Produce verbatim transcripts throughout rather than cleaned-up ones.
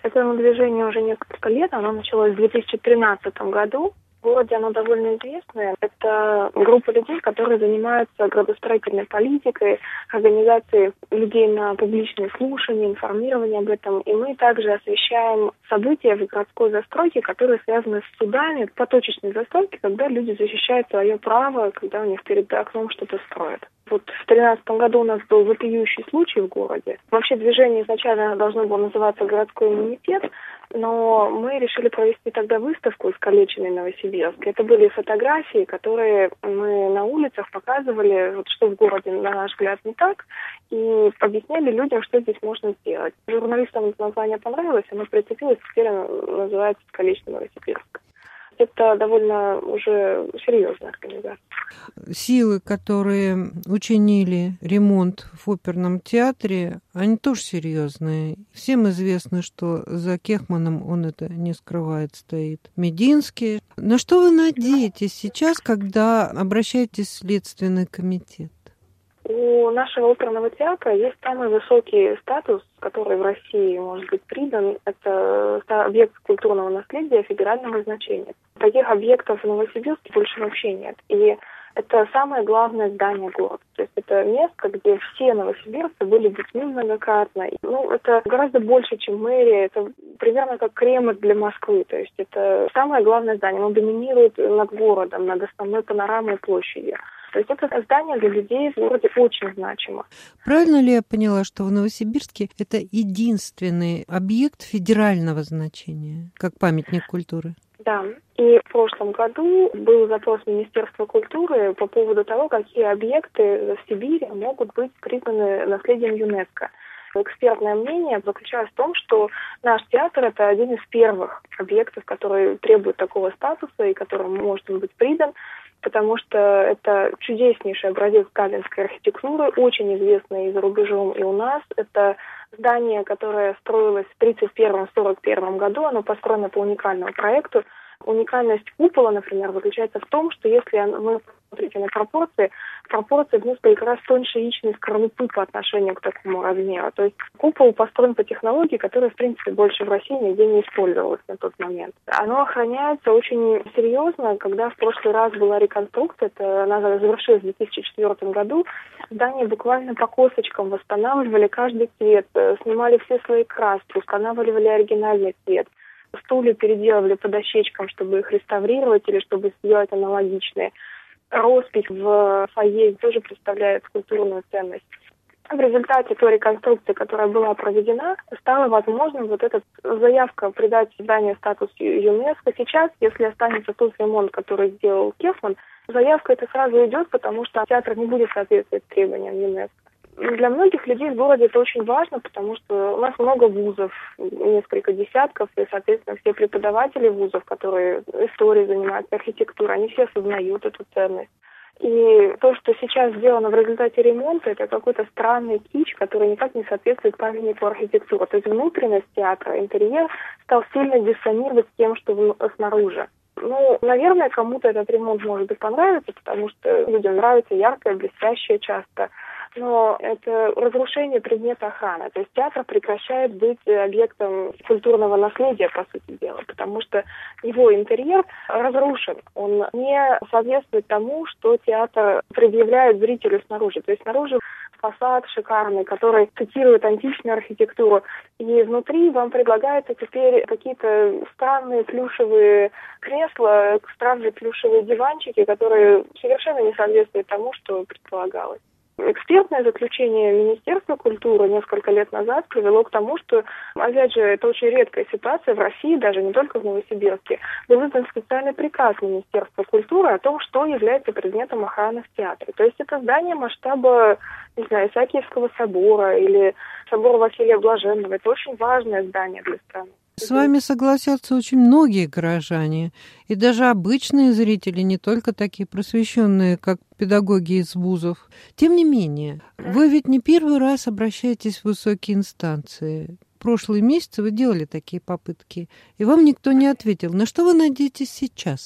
Этому движению уже несколько лет, оно началось в две тысячи тринадцатом году. В городе оно довольно известное. Это группа людей, которые занимаются градостроительной политикой, организацией людей на публичные слушания, информирование об этом. И мы также освещаем события в городской застройке, которые связаны с судами, поточечной застройки, когда люди защищают свое право, когда у них перед окном что-то строят. Вот в две тысячи тринадцатом году у нас был вопиющий случай в городе. Вообще движение изначально должно было называться «Городской иммунитет», но мы решили провести тогда выставку «Искалеченный Новосибирск». Это были фотографии, которые мы на улицах показывали, вот, что в городе, на наш взгляд, не так, и объясняли людям, что здесь можно сделать. Журналистам это название понравилось, оно прицепилось, теперь оно называется «Искалеченный Новосибирск». Это довольно уже серьезная организация. Силы, которые учинили ремонт в оперном театре, они тоже серьезные. Всем известно, что за Кехманом, он это не скрывает, стоит Мединский. На что вы надеетесь сейчас, когда обращаетесь в Следственный комитет? У нашего оперного театра есть самый высокий статус, который в России может быть придан. Это объект культурного наследия федерального значения. Таких объектов в Новосибирске больше вообще нет. И это самое главное здание города. То есть это место, где все новосибирцы были детьми многократно. Ну, это гораздо больше, чем мэрия. Это примерно как Кремль для Москвы. То есть это самое главное здание. Оно доминирует над городом, над основной панорамой площади. То есть это здание для людей в городе очень значимо. Правильно ли я поняла, что в Новосибирске это единственный объект федерального значения, как памятник культуры? Да, и в прошлом году был запрос Министерства культуры по поводу того, какие объекты в Сибири могут быть признаны наследием ЮНЕСКО. Экспертное мнение заключалось в том, что наш театр – это один из первых объектов, который требует такого статуса и которому может быть придан, потому что это чудеснейший образец сталинской архитектуры, очень известный и за рубежом, и у нас. Это здание, которое строилось в тридцать первом — сорок первом году, оно построено по уникальному проекту. Уникальность купола, например, заключается в том, что если вы смотрите на пропорции, пропорции в несколько раз тоньше яичной скорлупы по отношению к такому размеру. То есть купол построен по технологии, которая, в принципе, больше в России нигде не использовалась на тот момент. Оно охраняется очень серьезно. Когда в прошлый раз была реконструкция, это она завершилась в две тысячи четвёртом году, здание буквально по косточкам восстанавливали каждый цвет, снимали все свои краски, устанавливали оригинальный цвет. Стулья переделывали по дощечкам, чтобы их реставрировать или чтобы сделать аналогичные. Роспись в фойе тоже представляет культурную ценность. В результате той реконструкции, которая была проведена, стало возможным вот эта заявка придать зданию статус ЮНЕСКО. Сейчас, если останется тот ремонт, который сделал Кехман, заявка эта сразу идет, потому что театр не будет соответствовать требованиям ЮНЕСКо. Для многих людей в городе это очень важно, потому что у нас много вузов, несколько десятков, и, соответственно, все преподаватели вузов, которые историей занимаются, архитектурой, они все осознают эту ценность. И то, что сейчас сделано в результате ремонта, это какой-то странный кич, который никак не соответствует памятнику архитектуры. То есть внутренность театра, интерьер стал сильно диссонировать с тем, что снаружи. Ну, наверное, кому-то этот ремонт может и понравится, потому что людям нравится яркое, блестящее часто. Но это разрушение предмета охраны. То есть театр прекращает быть объектом культурного наследия, по сути дела, потому что его интерьер разрушен. Он не соответствует тому, что театр предъявляет зрителю снаружи. То есть снаружи фасад шикарный, который цитирует античную архитектуру. И внутри вам предлагаются теперь какие-то странные плюшевые кресла, странные плюшевые диванчики, которые совершенно не соответствуют тому, что предполагалось. Экспертное заключение Министерства культуры несколько лет назад привело к тому, что, опять же, это очень редкая ситуация в России, даже не только в Новосибирске. Был издан специальный приказ Министерства культуры о том, что является предметом охраны в театре. То есть это здание масштаба, не знаю, Исаакиевского собора или собора Василия Блаженного. Это очень важное здание для страны. С вами согласятся очень многие горожане, и даже обычные зрители, не только такие просвещенные, как педагоги из вузов. Тем не менее, вы ведь не первый раз обращаетесь в высокие инстанции. В прошлые месяцы вы делали такие попытки, и вам никто не ответил. На что вы надеетесь сейчас?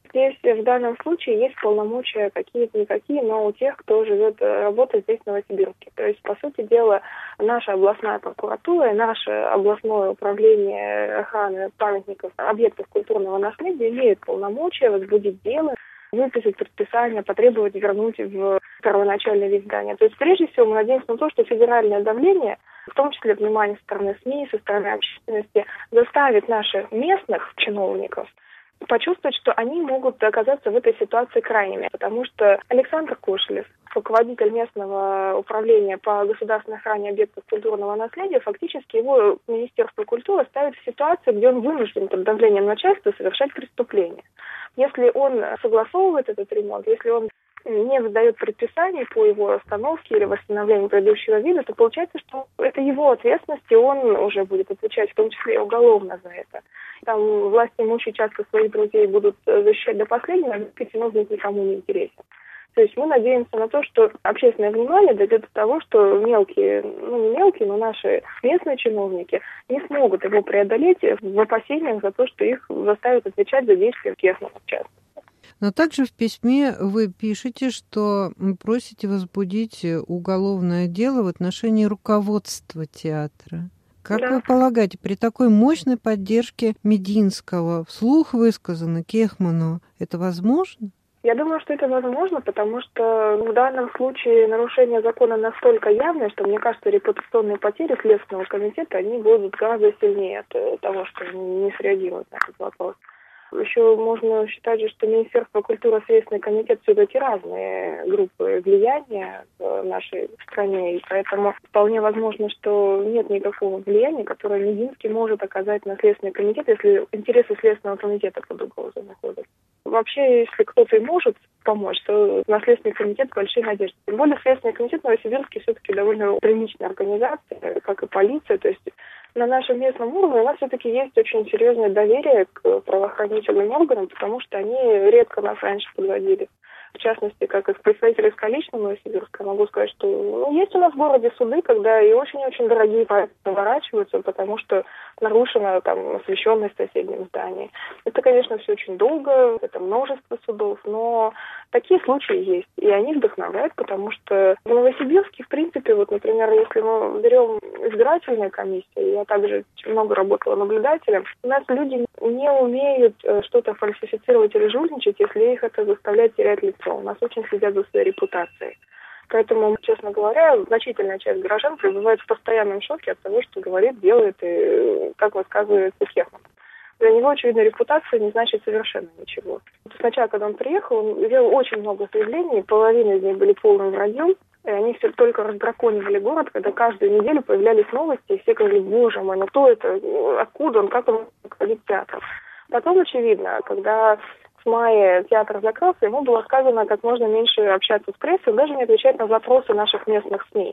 Здесь в данном случае есть полномочия какие-то-никакие, но у тех, кто живет, работает здесь, в Новосибирске. То есть, по сути дела, наша областная прокуратура и наше областное управление охраны памятников, объектов культурного наследия имеют полномочия возбудить дело, выписать предписание, потребовать вернуть в первоначальный вид здания. То есть, прежде всего, мы надеемся на то, что федеральное давление, в том числе внимание со стороны СМИ, со стороны общественности, заставит наших местных чиновников почувствовать, что они могут оказаться в этой ситуации крайними. Потому что Александр Кошелев, руководитель местного управления по государственной охране объектов культурного наследия, фактически его Министерство культуры ставит в ситуацию, где он вынужден под давлением начальства совершать преступление. Если он согласовывает этот ремонт, если он не выдает предписаний по его остановке или восстановлению предыдущего вида, то получается, что это его ответственность, и он уже будет отвечать, в том числе и уголовно за это. Там власти имущие часто своих друзей будут защищать до последнего, а чиновник никому не интересен. То есть мы надеемся на то, что общественное внимание дойдет до того, что мелкие, ну не мелкие, но наши местные чиновники не смогут его преодолеть в опасениях за то, что их заставят отвечать за действия Кехмана в частности. Но также в письме вы пишете, что просите возбудить уголовное дело в отношении руководства театра. Как да. вы полагаете, при такой мощной поддержке Мединского, вслух высказано Кехману, это возможно? Я думаю, что это возможно, потому что в данном случае нарушение закона настолько явное, что, мне кажется, репутационные потери Следственного комитета, они будут гораздо сильнее от того, что не среагируют на этот вопрос. Еще можно считать, что Министерство культуры и Следственный комитет все-таки разные группы влияния в нашей стране, и поэтому вполне возможно, что нет никакого влияния, которое Мединский может оказать на Следственный комитет, если интересы Следственного комитета под угрозой находятся. Вообще, если кто-то и может помочь, то на Следственный комитет большие надежды. Тем более Следственный комитет Новосибирский все-таки довольно приличная организация, как и полиция, то есть на нашем местном уровне у нас все-таки есть очень серьезное доверие к правоохранительным органам, потому что они редко нас раньше подводили. В частности, как из представителей столичного Новосибирска, могу сказать, что ну, есть у нас в городе суды, когда и очень-очень дорогие проекты наворачиваются, потому что нарушена там освещенность в соседнем здании. Это, конечно, все очень долго, это множество судов, но такие случаи есть, и они вдохновляют, потому что в Новосибирске, в принципе, вот, например, если мы берем избирательные комиссии, я также много работала наблюдателем, у нас люди не умеют что-то фальсифицировать или жульничать, если их это заставляет терять лицо. У нас очень следят за своей репутацией. Поэтому, честно говоря, значительная часть горожан пребывает в постоянном шоке от того, что говорит, делает и как высказывается Кехман. Для него, очевидно, репутация не значит совершенно ничего. Сначала, когда он приехал, он вел очень много заявлений, половина из них были полным враньем, и они все только раздраконивали город, когда каждую неделю появлялись новости, и все говорили, боже мой, ну кто это, откуда он, как он ходит в театр. Потом, очевидно, когда с мая театр закрылся, ему было сказано как можно меньше общаться с прессой, даже не отвечать на запросы наших местных СМИ.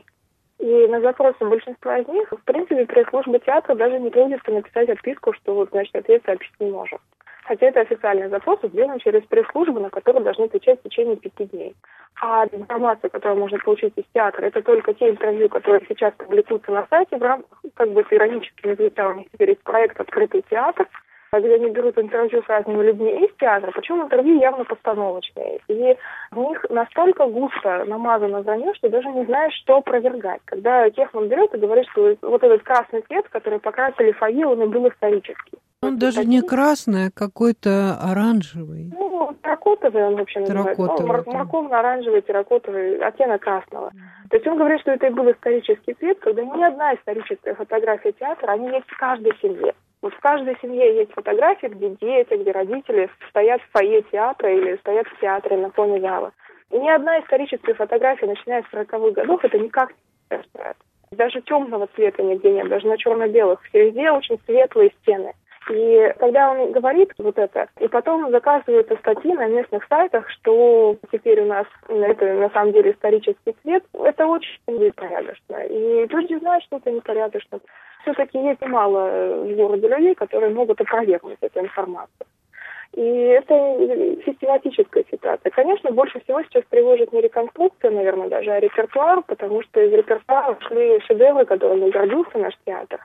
И на запросы большинства из них, в принципе, пресс-служба театра даже не трудится написать отписку, что вот, значит, ответ сообщить не можем. Хотя это официальный запрос, сделан через пресс-службу, на которую должны отвечать в течение пяти дней. А информация, которую можно получить из театра, это только те интервью, которые сейчас публикуются на сайте в рамках, как бы это иронически не звучало, у них теперь есть проект «Открытый театр», где они берут интервью с разными людьми из театра, причем интервью явно постановочные. И в них настолько густо намазано вранье, что даже не знаешь, что опровергать. Когда Кехман берет и говорит, что вот этот красный цвет, который покрасили фойе, он и был исторический. Он вот даже не красный, а какой-то оранжевый. Ну, терракотовый он вообще называется. Ну, морковно-оранжевый, терракотовый, оттенок красного. Mm-hmm. То есть он говорит, что это и был исторический цвет, когда ни одна историческая фотография театра, они есть в каждой семье. Вот в каждой семье есть фотографии, где дети, где родители стоят в фойе театра или стоят в театре на фоне зала. И ни одна историческая фотография, начиная с сороковых годов, это никак не распирает. Даже темного цвета нигде нет, даже на черно-белых. Везде очень светлые стены. И когда он говорит вот это, и потом заказываются статьи на местных сайтах, что теперь у нас это на самом деле исторический цвет, это очень непорядочно. И люди знают, что это непорядочно. Все-таки есть немало в городе людей, которые могут опровергнуть эту информацию. И это систематическая ситуация. Конечно, больше всего сейчас тревожит не реконструкция, наверное, даже, а репертуар, потому что из репертуара шли шедевры, которыми гордился наш театр.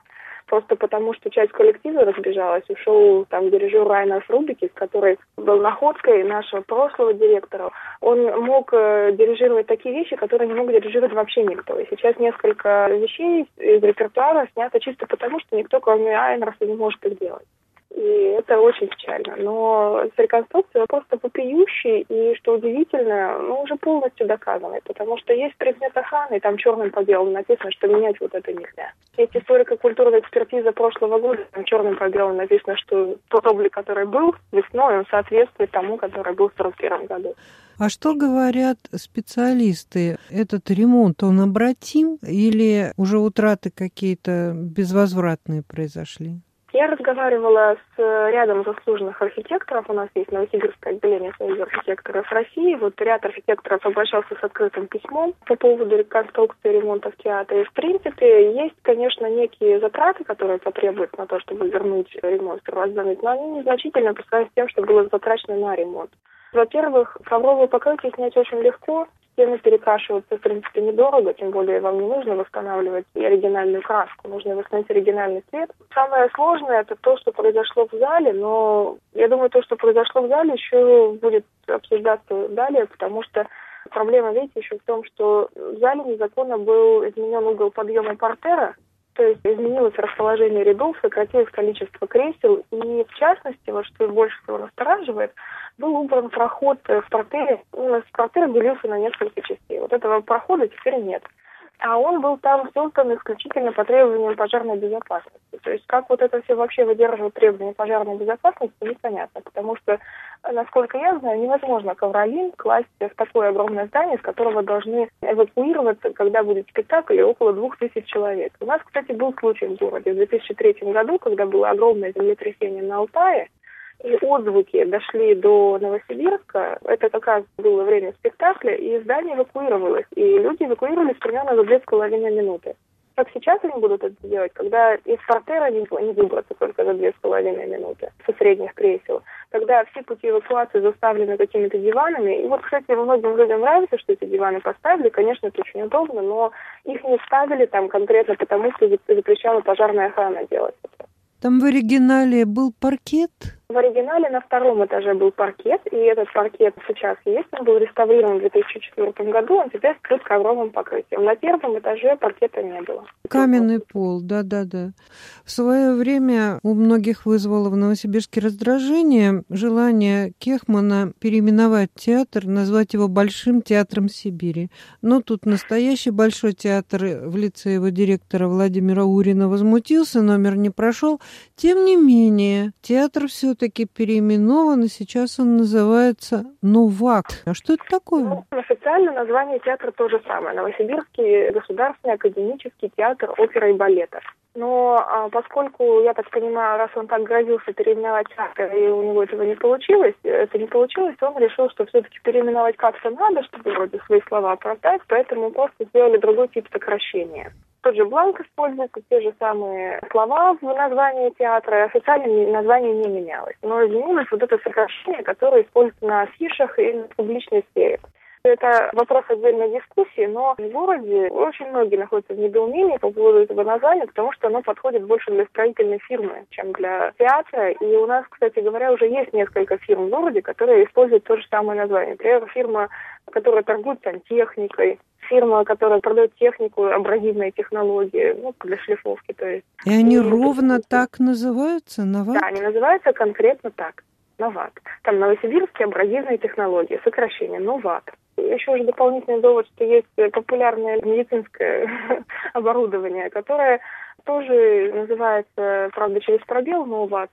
просто потому, что часть коллектива разбежалась. Ушел там дирижер Райнер Рубикис, который был находкой нашего прошлого директора. Он мог э, дирижировать такие вещи, которые не мог дирижировать вообще никто. И сейчас несколько вещей из репертуара снято чисто потому, что никто, кроме Айнерса, не может их делать. И это очень печально. Но с реконструкцией просто вопиющий, и, что удивительно, ну, уже полностью доказанный, потому что есть предмет охраны, и там черным по белому написано, что менять вот это нельзя. Есть историко-культурная экспертиза прошлого года, там черным по белому написано, что тот облик, который был весной, он соответствует тому, который был в сорок первом году. А что говорят специалисты? Этот ремонт, он обратим или уже утраты какие-то безвозвратные произошли? Я разговаривала с рядом заслуженных архитекторов. У нас есть Новосибирское отделение Союза архитекторов России. Вот ряд архитекторов обращался с открытым письмом по поводу реконструкции и ремонта в театре. И, в принципе, есть, конечно, некие затраты, которые потребуются на то, чтобы вернуть ремонт, восстановить, но они незначительно по сравнению с тем, что было затрачено на ремонт. Во-первых, ковровое покрытие снять очень легко. Стены перекрашиваться, в принципе, недорого, тем более вам не нужно восстанавливать и оригинальную краску, нужно восстановить оригинальный цвет. Самое сложное – это то, что произошло в зале, но я думаю, то, что произошло в зале, еще будет обсуждаться далее, потому что проблема, видите, еще в том, что в зале незаконно был изменен угол подъема портера, то есть изменилось расположение рядов, сократилось количество кресел, и в частности, вот что больше всего настораживает, был убран проход в портере. У нас портер делился на несколько частей. Вот этого прохода теперь нет. А он был там создан исключительно по требованиям пожарной безопасности. То есть как вот это все вообще выдерживает требования пожарной безопасности, непонятно. Потому что, насколько я знаю, невозможно ковролин класть в такое огромное здание, с которого должны эвакуироваться, когда будет спектакль, около двух тысяч человек. У нас, кстати, был случай в городе в две тысячи третьем году, когда было огромное землетрясение на Алтае, и отзвуки дошли до Новосибирска. Это как раз было время спектакля, и здание эвакуировалось. И люди эвакуировались примерно за две с половиной минуты. Как сейчас они будут это делать, когда из портера не, не выбраться только за две с половиной минуты со средних кресел, когда все пути эвакуации заставлены какими-то диванами. И вот, кстати, многим людям нравится, что эти диваны поставили. Конечно, это очень удобно, но их не ставили там конкретно потому, что запрещала пожарная охрана делать это. Там в оригинале был паркет? В оригинале на втором этаже был паркет, и этот паркет сейчас есть. Он был реставрирован в две тысячи четвёртом году, он теперь скрыт ковровым покрытием. На первом этаже паркета не было. Каменный пол, да-да-да. В свое время у многих вызвало в Новосибирске раздражение желание Кехмана переименовать театр, назвать его Большим театром Сибири. Но тут настоящий Большой театр в лице его директора Владимира Урина возмутился, номер не прошел. Тем не менее, театр все-таки таки переименован, и сейчас он называется «Новак». А что это такое? Ну, официальное название театра то же самое. Новосибирский государственный академический театр оперы и балета. Но а, поскольку, я так понимаю, раз он так грозился переименовать театр, и у него этого не получилось, это не получилось, он решил, что все-таки переименовать как-то надо, чтобы вроде свои слова оправдать, поэтому просто сделали другой тип сокращения. Тот же бланк используется, те же самые слова в названии театра, официальное название не менялось. Но изменилось вот это сокращение, которое используется на афишах и в публичной сфере. Это вопрос отдельной дискуссии, но в городе очень многие находятся в недоумении по поводу этого названия, потому что оно подходит больше для строительной фирмы, чем для театра. И у нас, кстати говоря, уже есть несколько фирм в городе, которые используют то же самое название. Например, фирма, которая торгует сантехникой, фирма, которая продает технику, абразивные технологии, ну, для шлифовки, то есть. И они и ровно так называются? Новат? Да, они называются конкретно так. Новат. Там новосибирские абразивные технологии, сокращение Новат. Еще же дополнительный довод, что есть популярное медицинское оборудование, которое тоже называется, правда, через пробел Новат.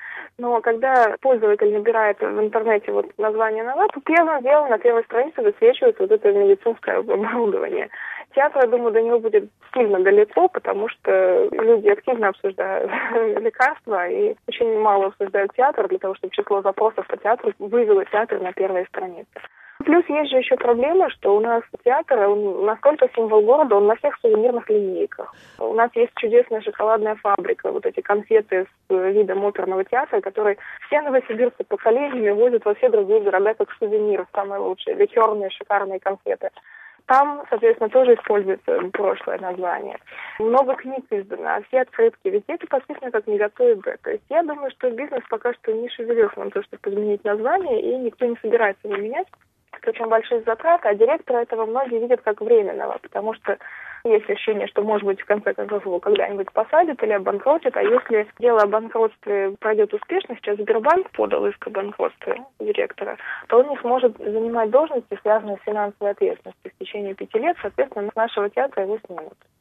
Но когда пользователь набирает в интернете вот название Новат, то первым делом на первой странице высвечивается вот это медицинское оборудование. Театр, я думаю, до него будет сильно далеко, потому что люди активно обсуждают лекарства и очень мало обсуждают театр для того, чтобы число запросов по театру вывело театр на первые страницы. Плюс есть же еще проблема, что у нас театр, он настолько символ города, он на всех сувенирных линейках. У нас есть чудесная шоколадная фабрика, вот эти конфеты с видом оперного театра, которые все новосибирцы поколениями возят во все другие города как сувениры, самые лучшие, ликерные шикарные конфеты. Там, соответственно, тоже используется прошлое название. Много книг издано, все открытки, везде это подписано как Мегато и Б. То есть я думаю, что бизнес пока что не шевелился на то, чтобы изменить название, и никто не собирается его менять. Это очень большие затраты, а директора этого многие видят как временного, потому что есть ощущение, что, может быть, в конце концов его когда-нибудь посадят или обанкротят, а если дело о банкротстве пройдет успешно, сейчас Сбербанк подал иск о банкротстве директора, то он не сможет занимать должности, связанные с финансовой ответственностью в течение пяти лет, соответственно, с нашего театра его снимут.